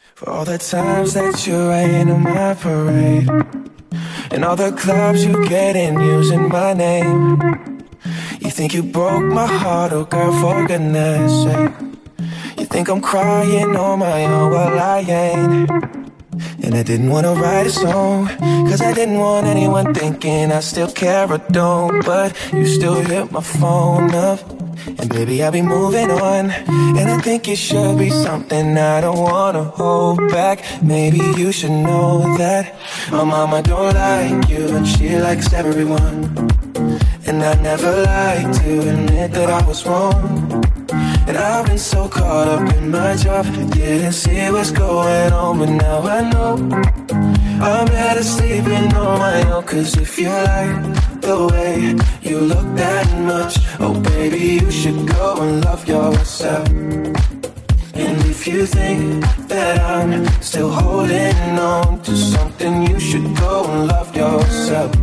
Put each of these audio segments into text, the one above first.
For all the times that you rain on my parade, and all the clubs you get in using my name. You think you broke my heart, oh girl, for goodness sake. You think I'm crying on my own, well I ain't. And I didn't wanna write a song, cause I didn't want anyone thinking I still care or don't. But you still hit my phone up, and baby I'll be moving on. And I think it should be something I don't wanna hold back. Maybe you should know that my mama don't like you, and she likes everyone. And I never like to admit that I was wrong. And I've been so caught up in my job, didn't see what's going on. But now I know I'm better sleeping on my own. Cause if you like the way you look that much, oh baby, you should go and love yourself. And if you think that I'm still holding on to something, you should go and love yourself.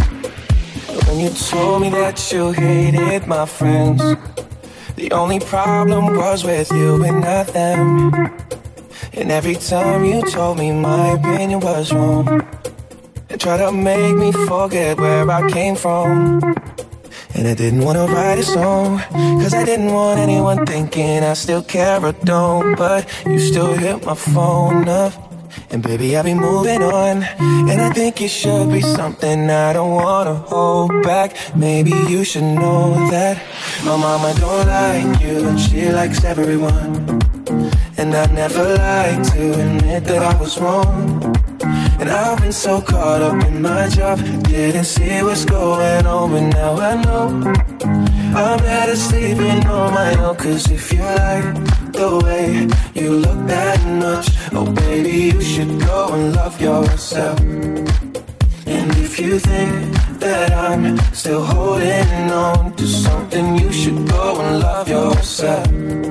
When you told me that you hated my friends, the only problem was with you and not them. And every time you told me my opinion was wrong, and tried to make me forget where I came from. And I didn't want to write a song, cause I didn't want anyone thinking I still care or don't. But you still hit my phone up, and baby I'll be moving on. And I think it should be something I don't wanna hold back. Maybe you should know that my mama don't like you, and she likes everyone. And I never like to admit that I was wrong. And I've been so caught up in my job, didn't see what's going on. But now I know I'm better sleeping on my own. Cause if you like the way you look that much, oh baby, you should go and love yourself. And if you think that I'm still holding on to something, you should go and love yourself.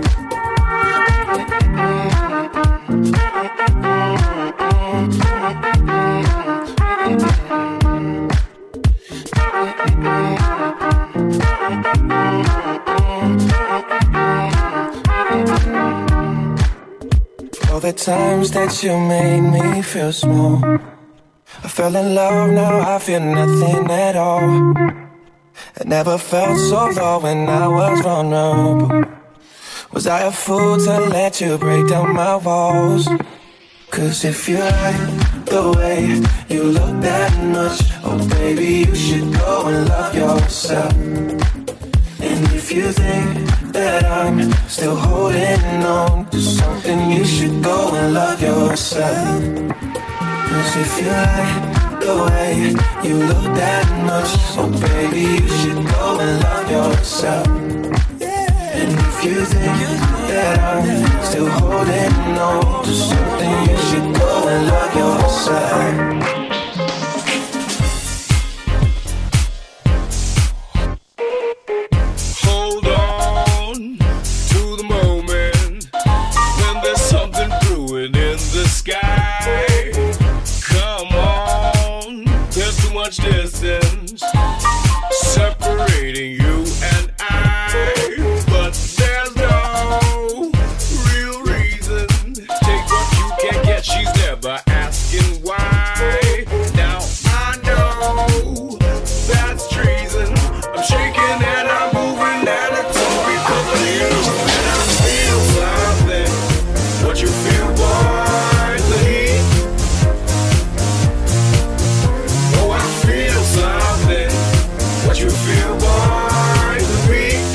All the times that you made me feel small, I fell in love, now I feel nothing at all. I never felt so low when I was vulnerable. Was I a fool to let you break down my walls? Cause if you like the way you look that much, oh baby, you should go and love yourself. And if you think that I'm still holding on to something, you should go and love yourself. Cause if you like the way you look that much, oh baby, you should go and love yourself. And if you think that I'm still holding on to something, you should go and love yourself. Hold on to the moment when there's something brewing in the sky. Come on, there's too much distance separating you and I. But there's no real reason. Take what you can get, she's never asking why. Now I know that's treason. I'm shaking and I'm moving and it's all because of you. And I feel something. What you feel, boy, the heat. Oh, I feel something. What you feel, boy, the beat.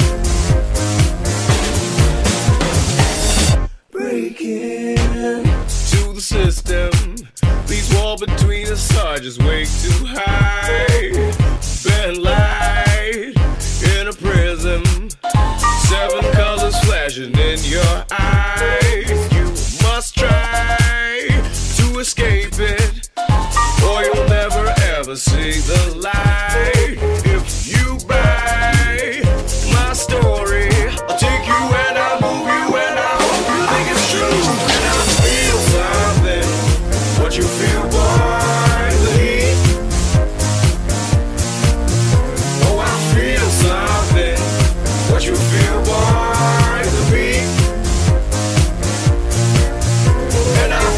Breaking to the system. These walls between us are just way too high. Bent light in a prism. 7 colors flashing in your eyes. You must try to escape it, or you'll never ever see the light. If you buy my story, I'll take you and I'll move you and I hope you think it's true. And I feel something. What you feel, boy, the heat. Oh, I feel something. What you feel, boy, the beat. And I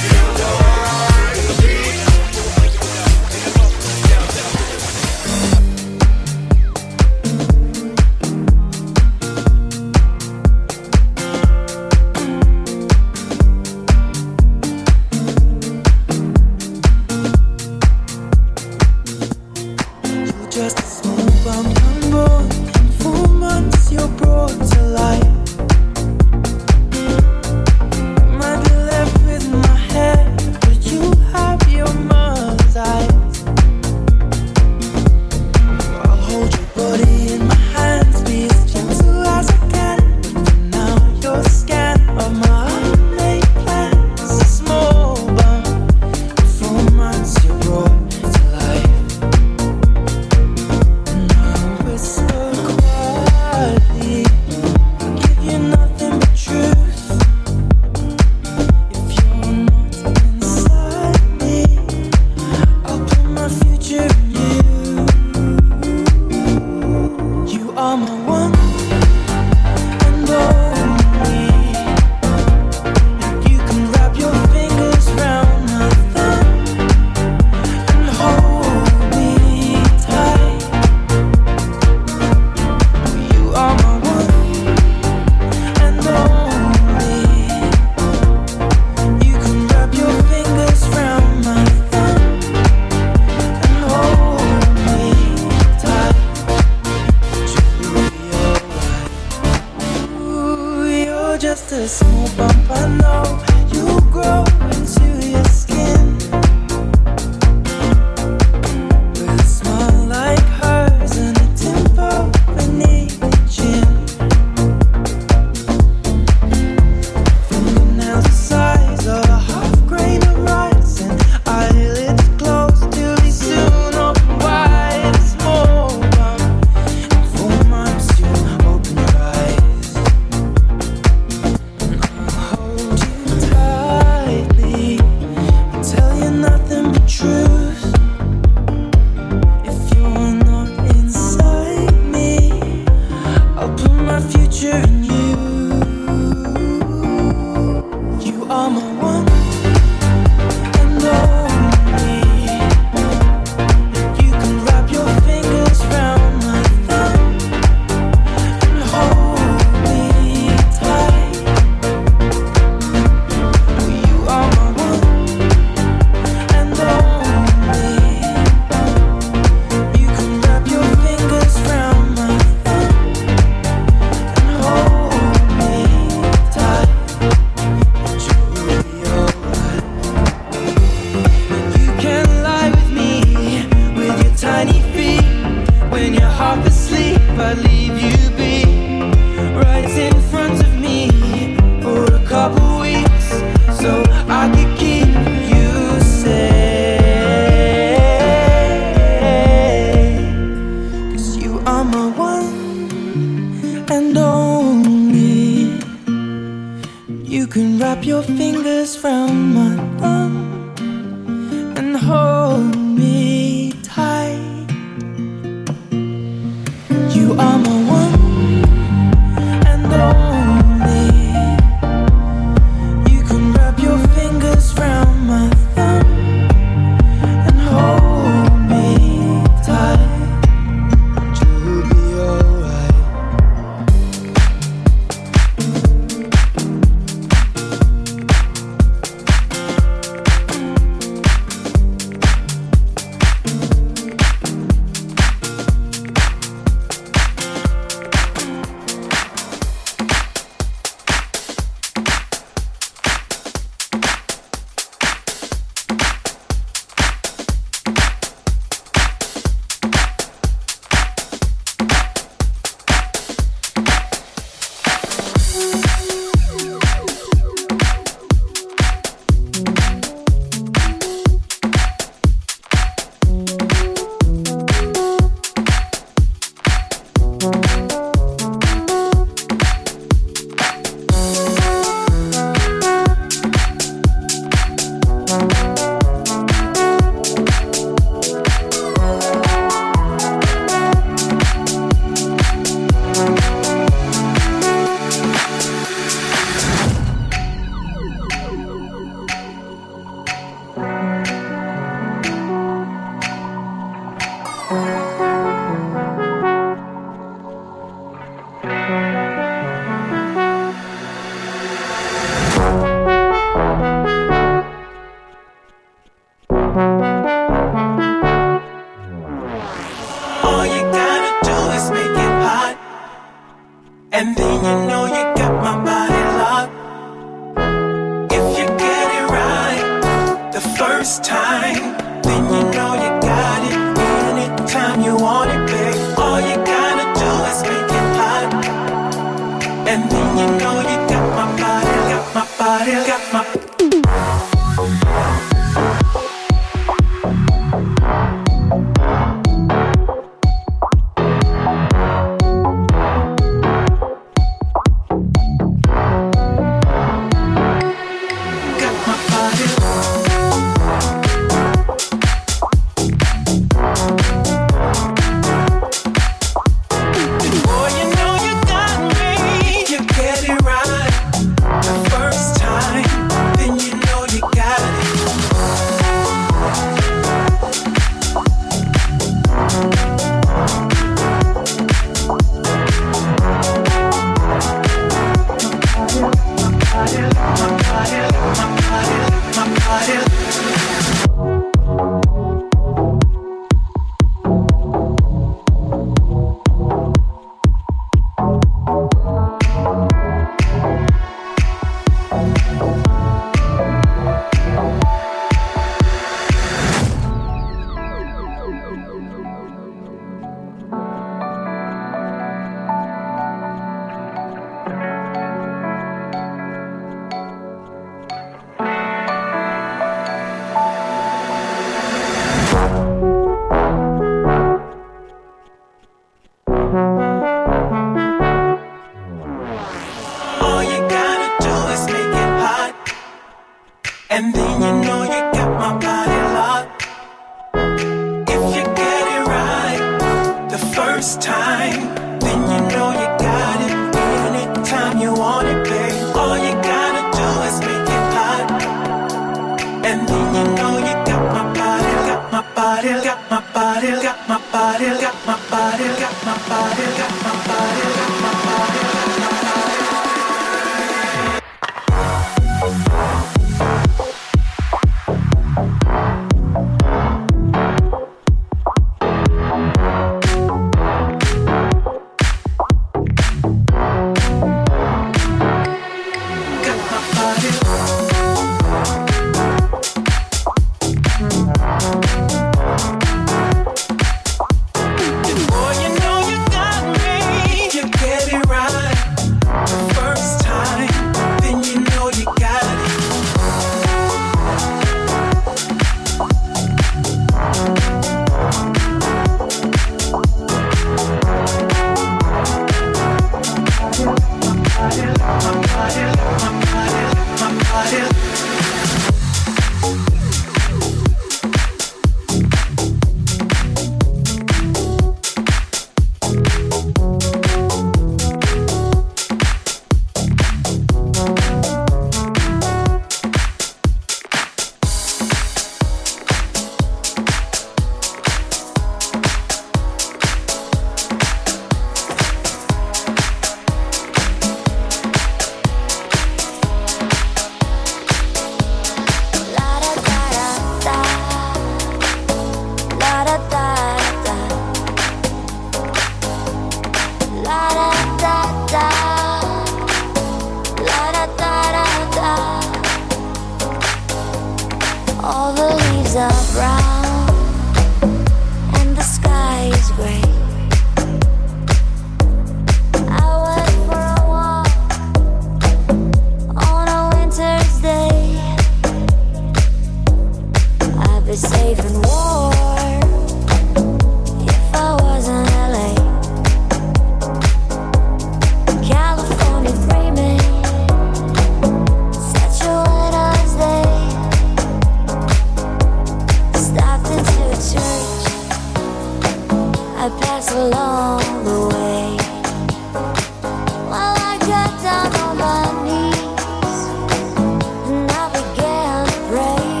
along the way. While I got down on my knees and I began to pray.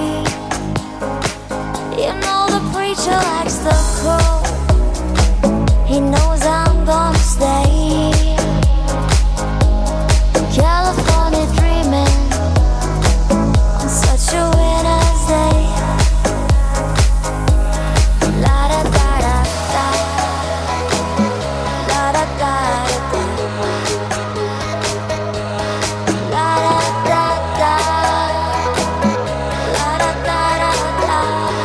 You know the preacher likes the cold. He knows I'm gonna stay. California dreaming on such a winter's day. La da da da da, la da da da, la da da da, la da da da.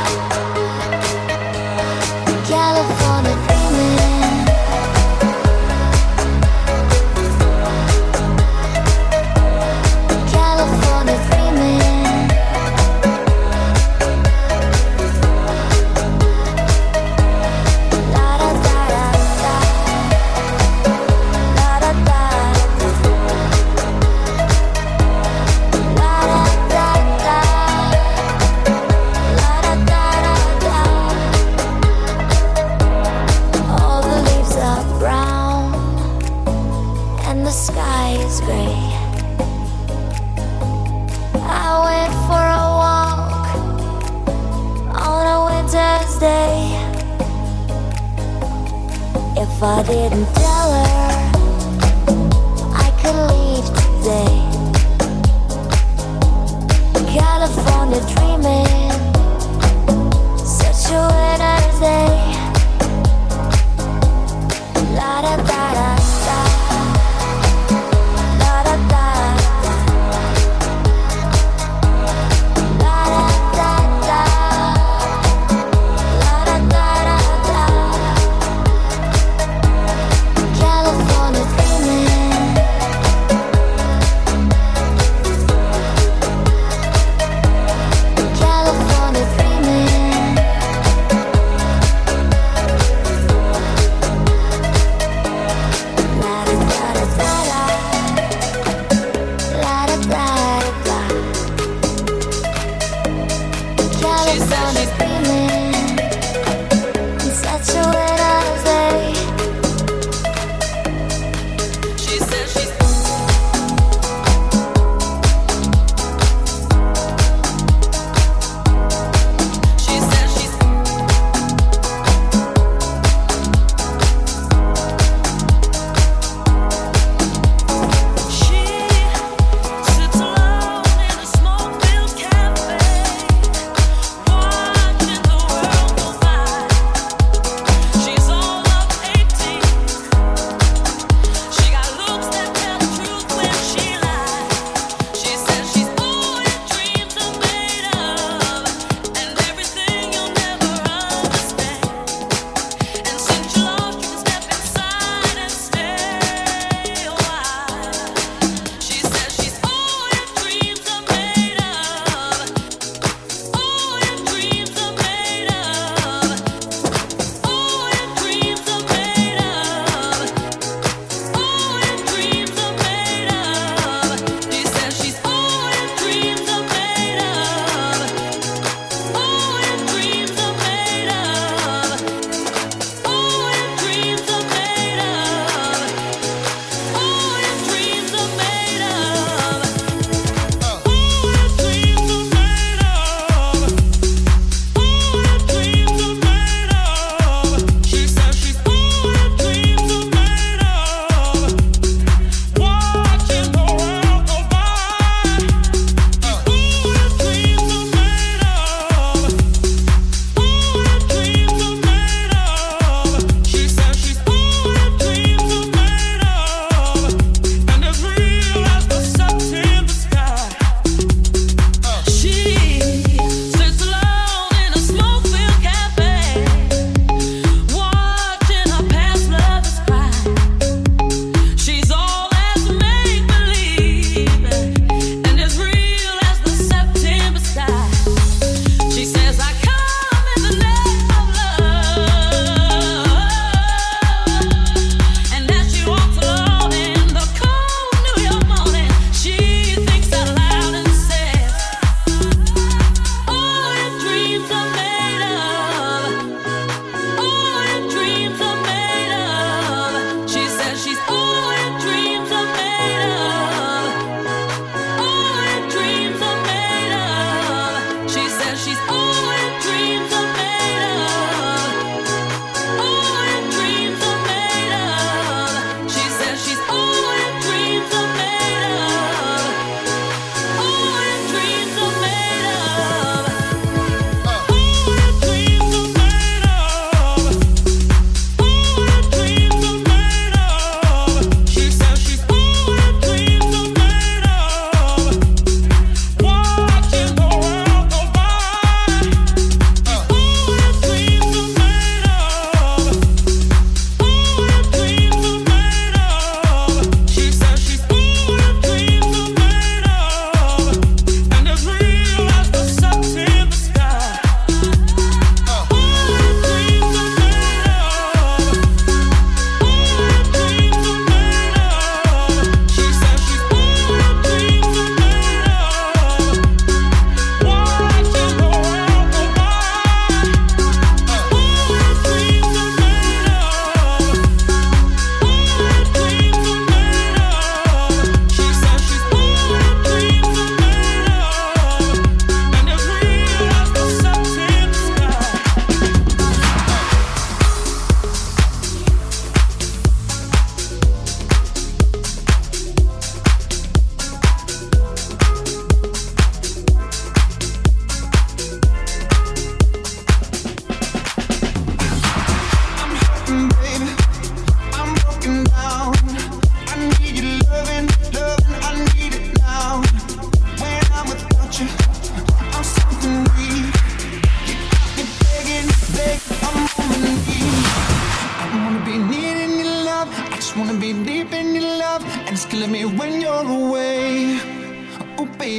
California dreaming. California dreaming. La da da da da, la da da da, la da da da, la da da da. All the leaves are brown and the sky is gray. I went for a walk on a winter's day. If I didn't tell her I could leave today. California dreaming, such a winter's day. La da da da da, la da da da. La da da da, la da da da. California dreaming. California dreaming. La da da da da, la da da da. California dreaming, such a winter's day. She said she's sits alone in a smoke-filled cafe, watching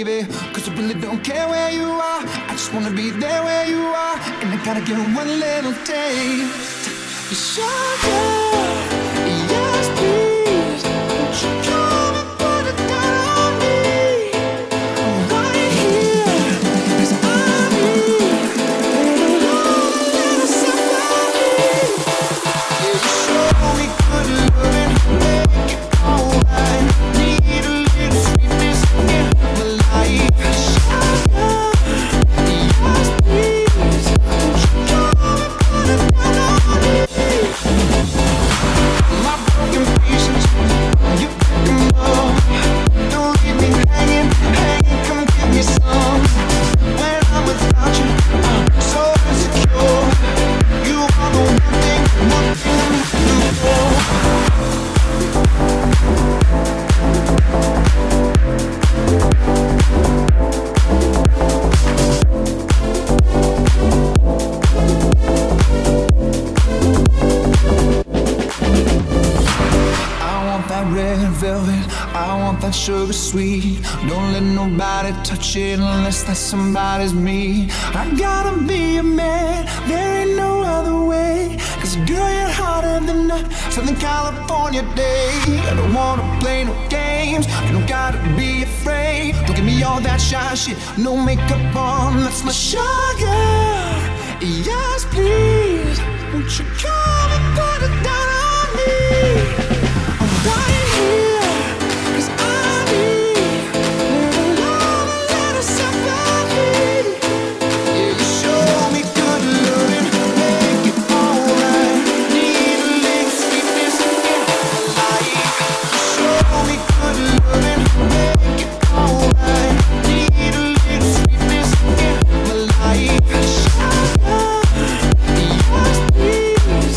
baby. Cause I really don't care where you are. I just wanna be there where you are. And I gotta get one little taste. Sugar, yes please. Won't you come and put it down on me? I'm right here, 'cause I need little somebody. Yeah, you show me good loving, make it alright. Need a little sweetness in my life. Sugar, yes please. Won't you come and put it down on me? My broken pieces, you pick them up. Don't leave me hanging, come give me some. When I'm without you, I'm so insecure. You are the one thing I'm looking for. I want that red velvet, I want that sugar sweet. Don't let nobody touch it unless that somebody's me. I gotta be a man, there ain't no other way. Cause girl, you're hotter than a Southern California day. I don't wanna play no games, you don't gotta be afraid. Don't give me all that shy shit, no makeup on, that's my sugar. Yes please, won't you come and put it down on me? I'm right here, 'cause I need little love and little sympathy. Yeah, you show me good loving, make it alright. Need a little sweetness in my life. You show me good loving, make it alright. Need a little sweetness in my life. Sugar, yes please.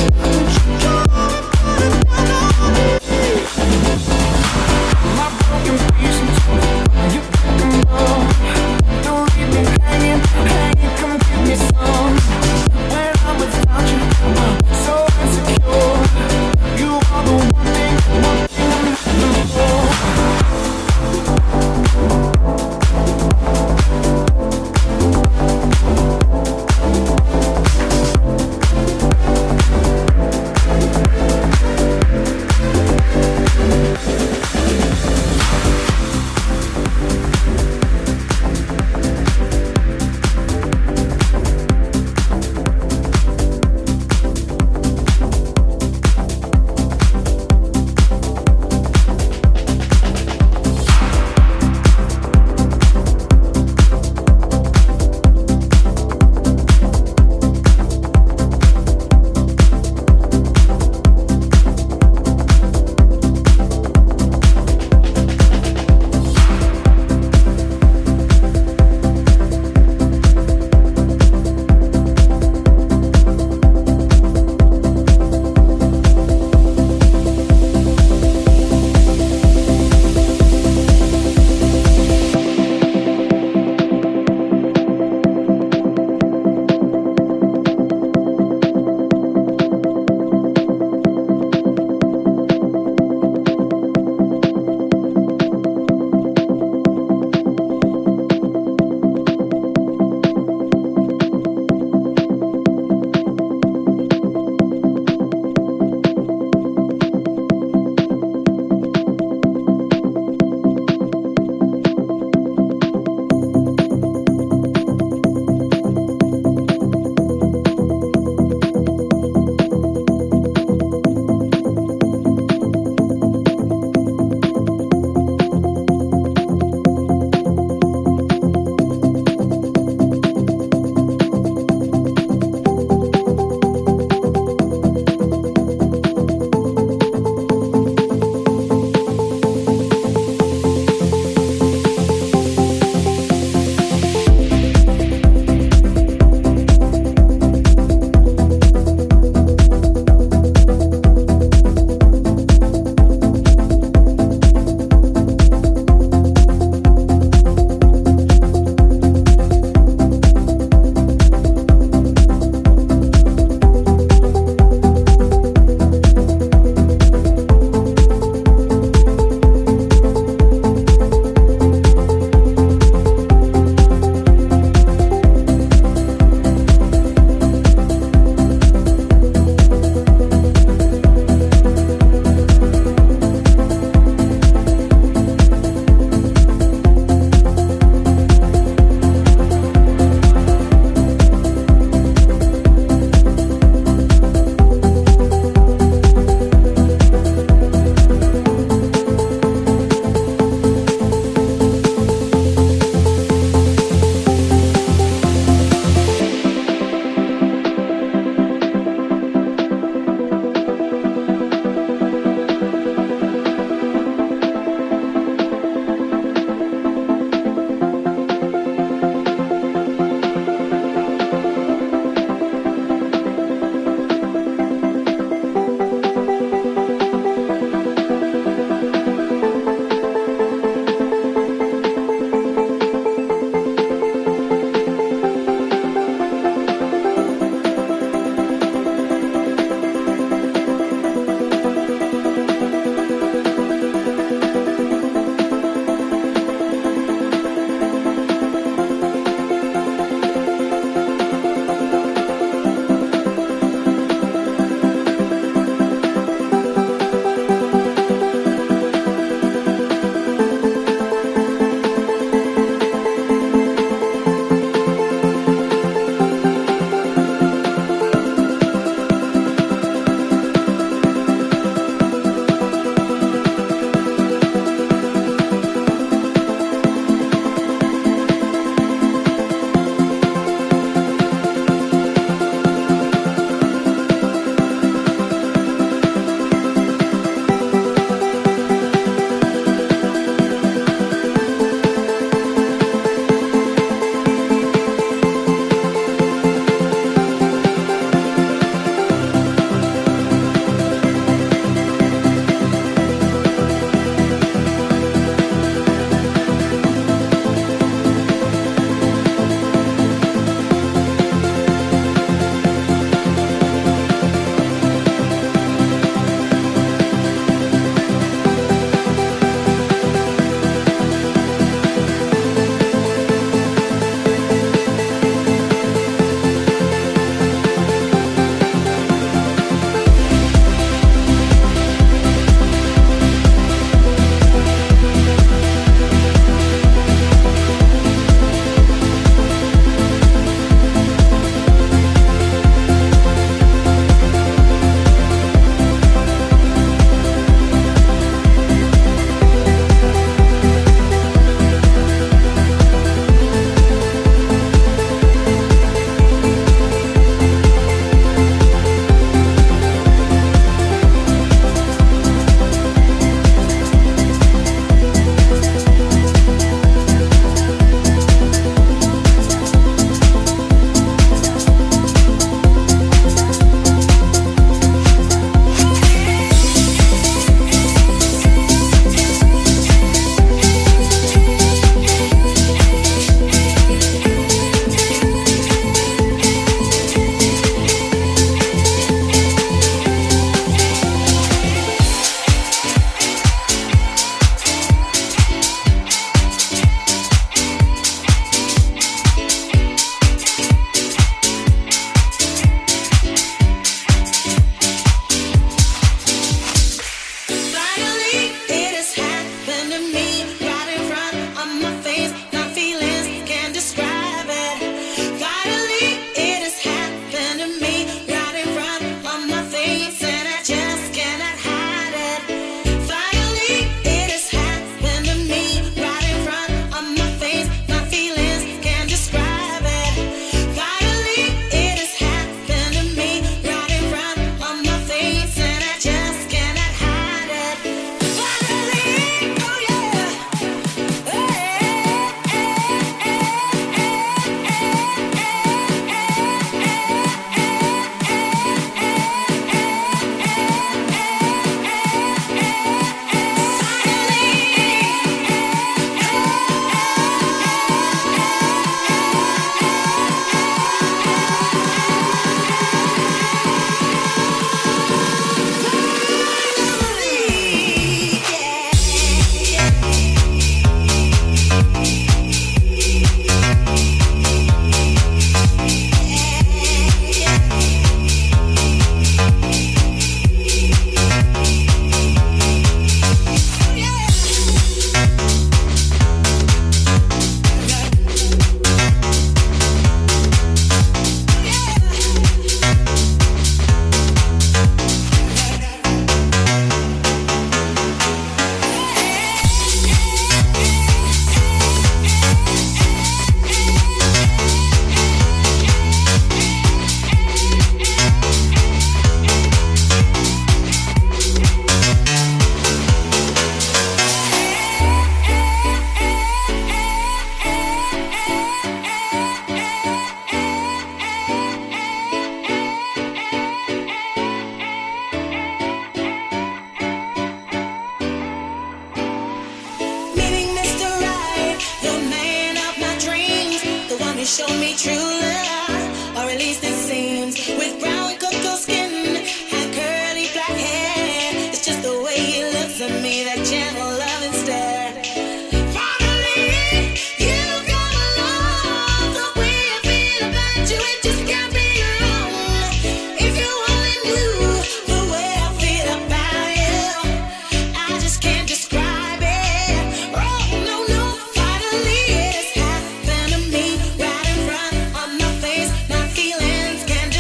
true love, or at least it seems. With brown cocoa skin and curly black hair, it's just the way he looks at me, that gentle loving stare. Finally, you come along. The way I feel about you, it just can't be wrong. If you only knew the way I feel about you, I just can't describe it. Oh no, no, finally it's happened to me right in front of my face. My feelings can't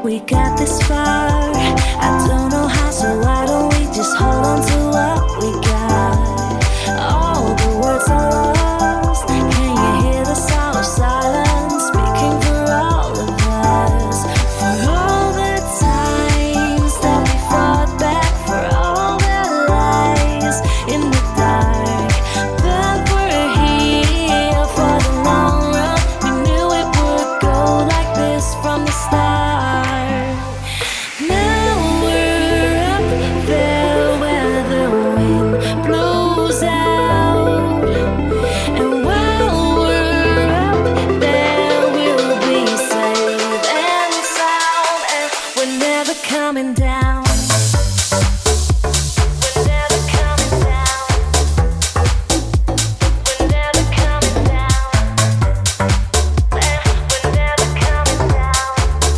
we got this far. I don't know how, so why don't we just hold on to what we got? All the words are lost. Can you hear the sound of silence speaking for all of us? For all the times that we fought back, for all the lies in the dark, but we're here for the long run. We knew it would go like this from the start. Now we're up there where the wind blows out, and while we're up there we'll be safe and sound, and we're never coming down. We're never coming down. We're never coming down. We're never coming down.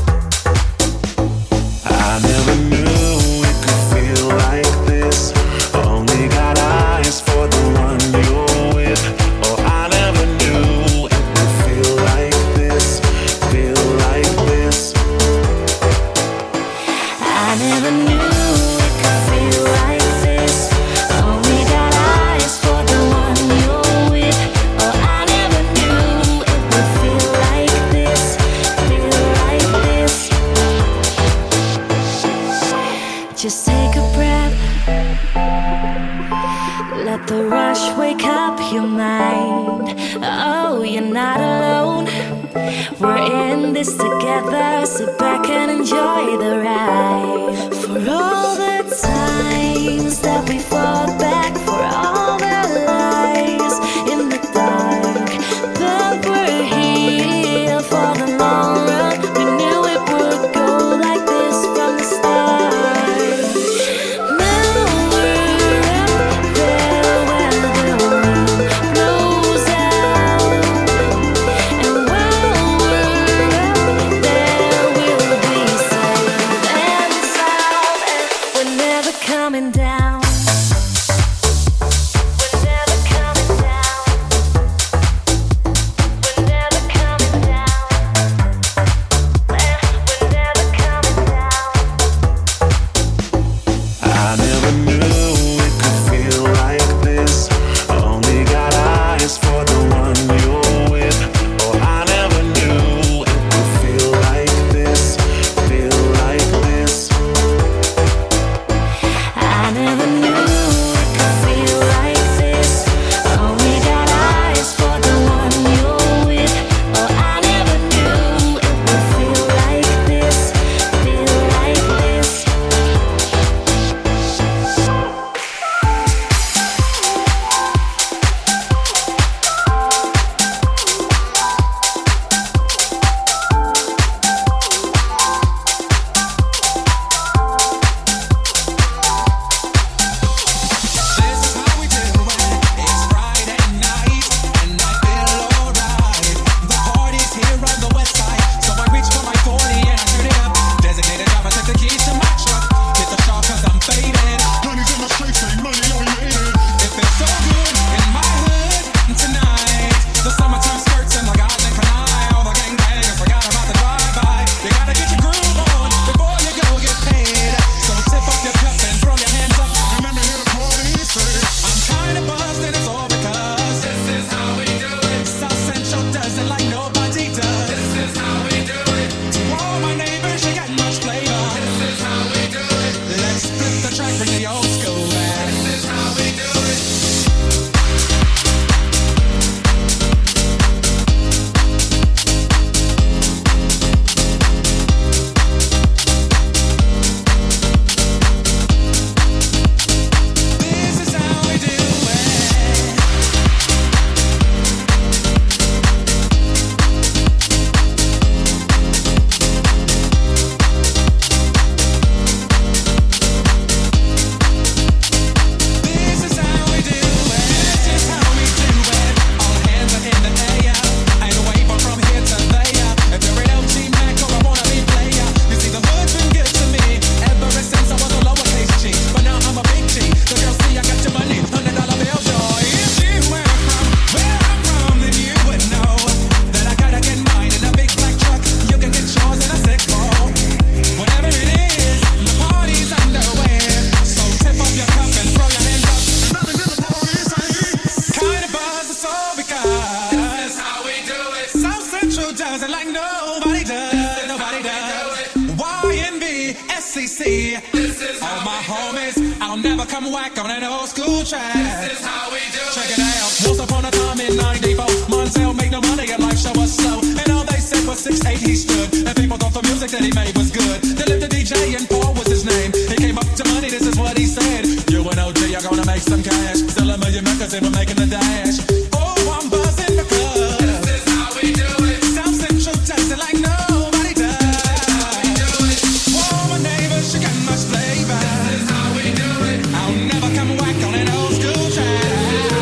I never knew it could feel like this. Only got eyes for the one you're with. Oh, I never knew it would feel like this. Feel like this. I never knew it could feel like this. Only got eyes for the one you're with. Oh, I never knew it would feel like this. Feel like this. Just take a breath. Let the rush wake up your mind. Oh, you're not alone. We're in this together. Sit back and enjoy the ride. For all the times that we fought back, for all the lies in the dark, but we're here for the long run. We knew it would go like this from the start. Now we're up there where the wind blows out, and while we're up there we'll be safe and sound, and we're never coming down. nobody does, nobody does. YNB, SCC, all my homies, I'll never come whack on an old school track. This is how we do it. Check it out. Once upon a time in 94, Montel made no money and life show was slow. And all they said was 6'8" he stood. And people thought the music that he made was good. They lived a DJ and Paul was his name. He came up to money, this is what he said. You and OG are gonna make some cash. Sell a million records and we're making the dash. Oh, I'm buzzing because this is how we do it. South Central does it like nobody does. This is how we do it. Whoa, my neighbor, she got much flavor. This is how we do it. I'll never come whack on an old school track.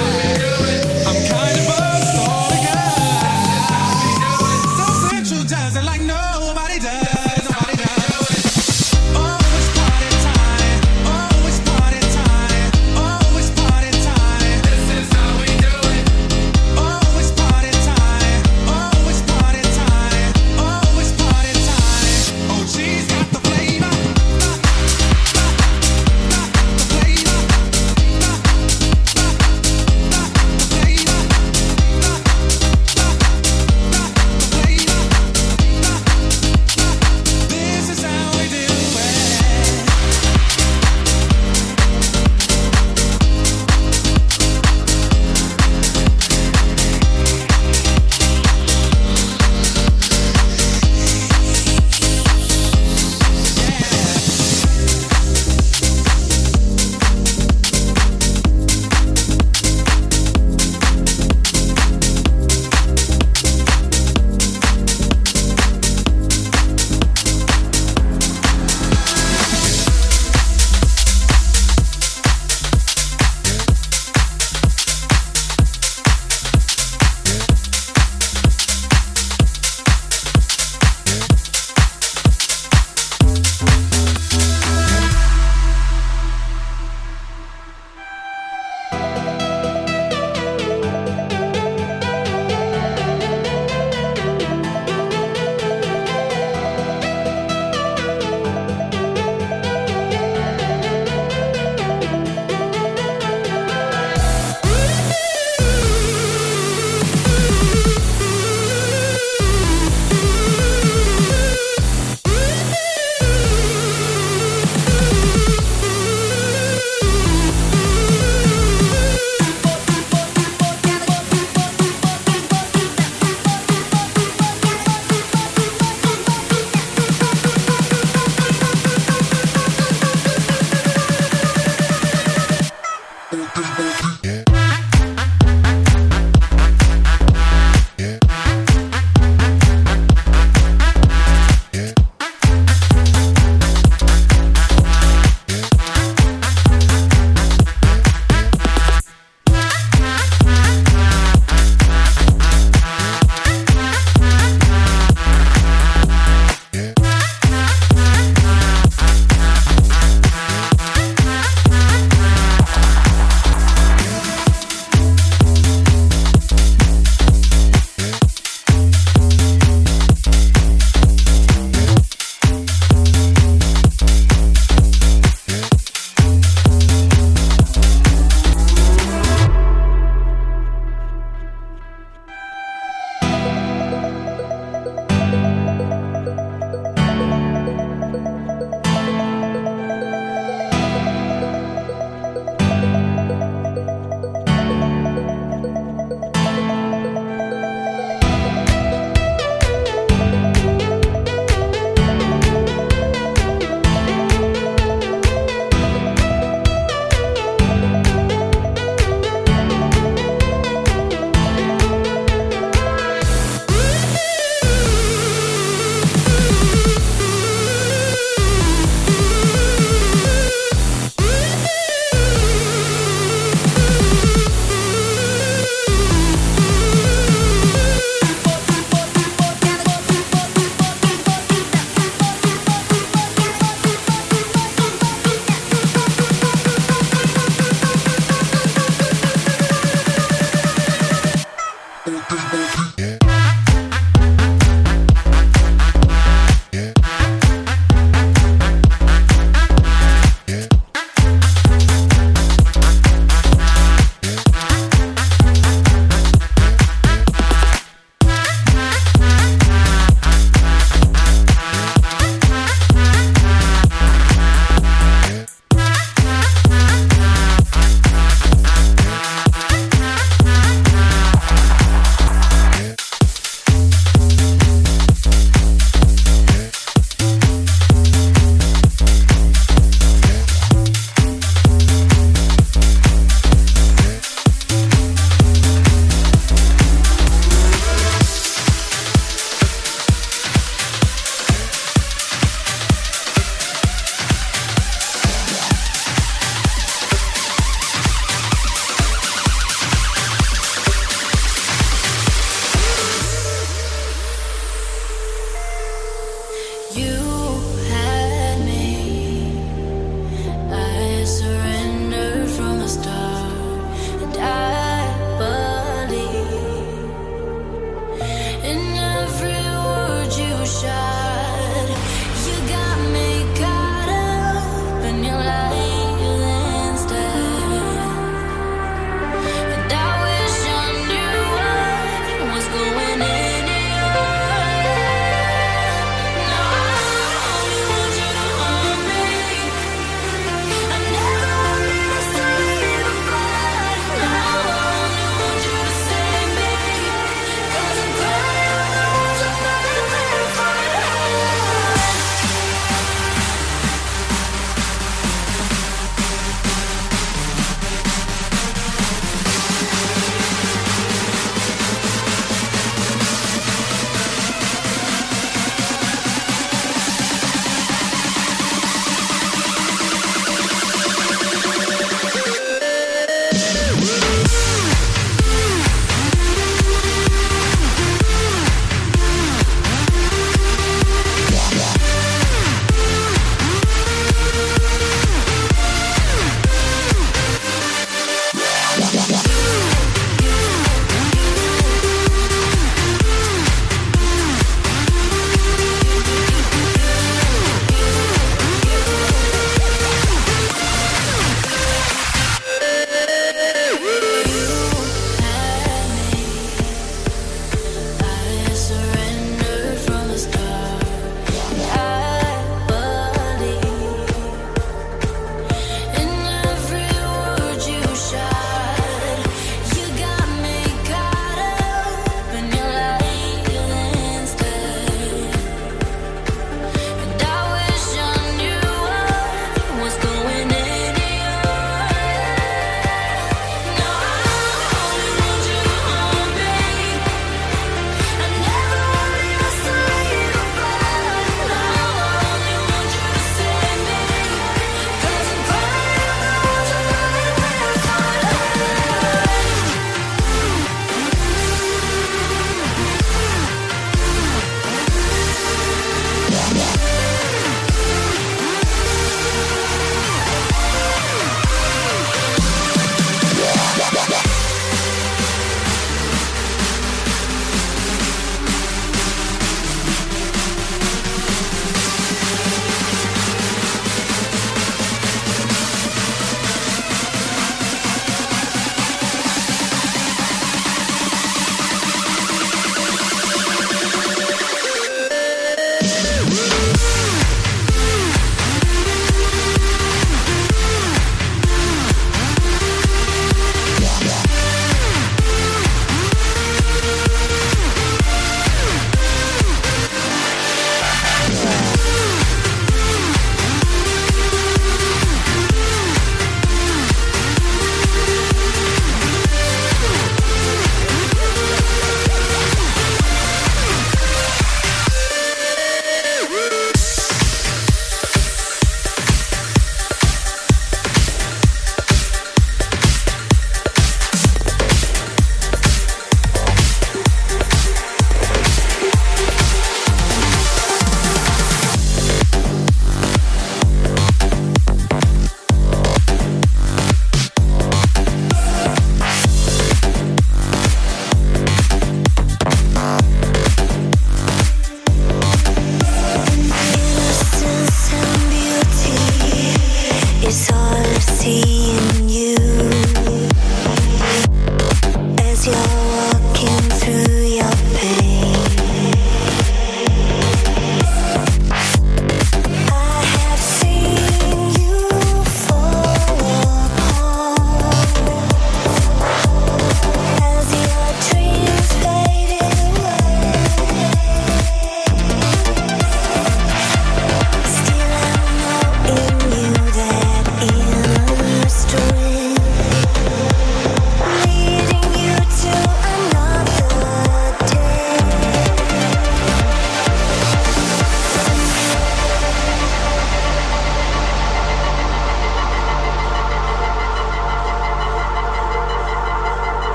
You had me. I surrendered from the start, and I believe in every word you shot. You got me caught up in your light instead, and I wish I knew what was going in your head. No,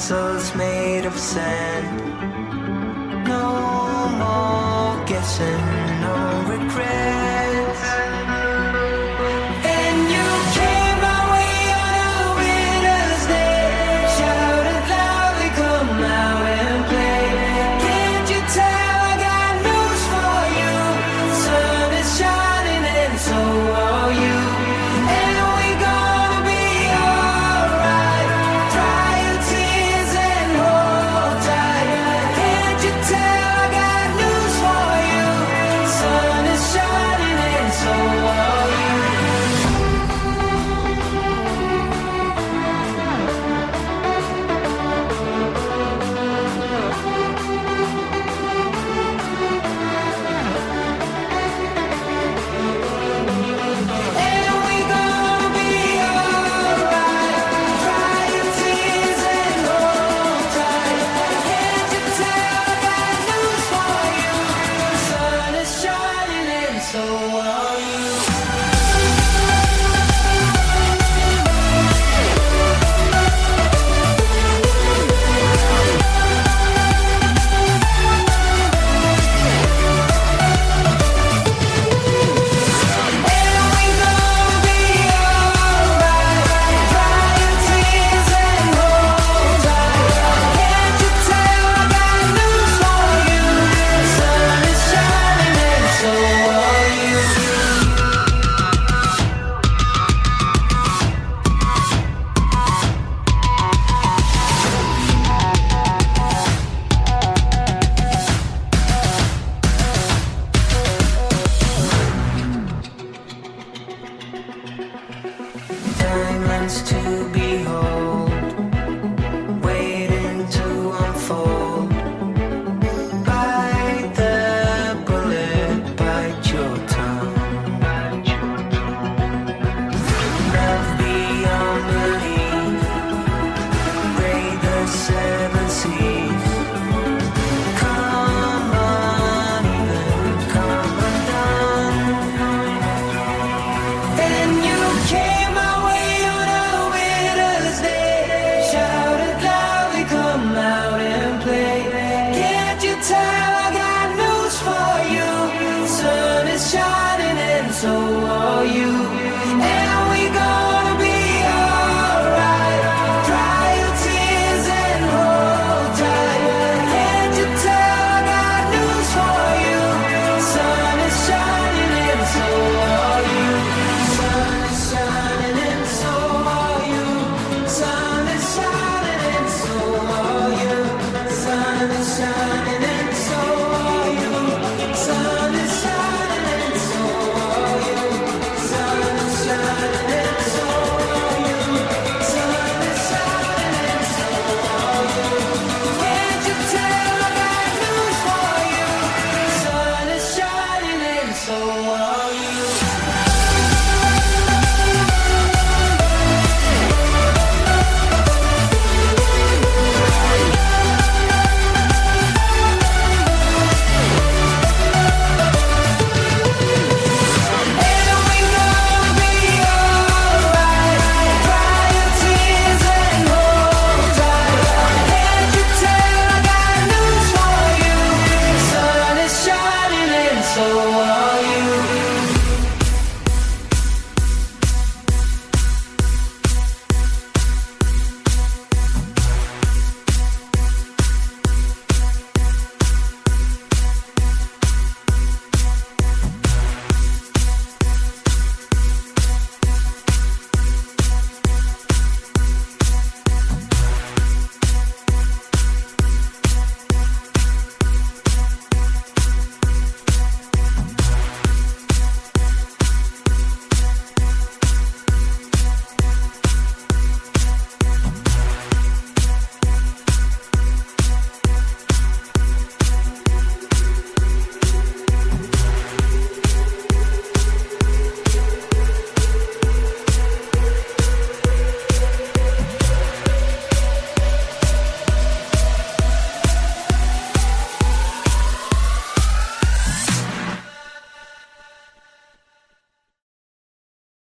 castles made of sand. No more guessing.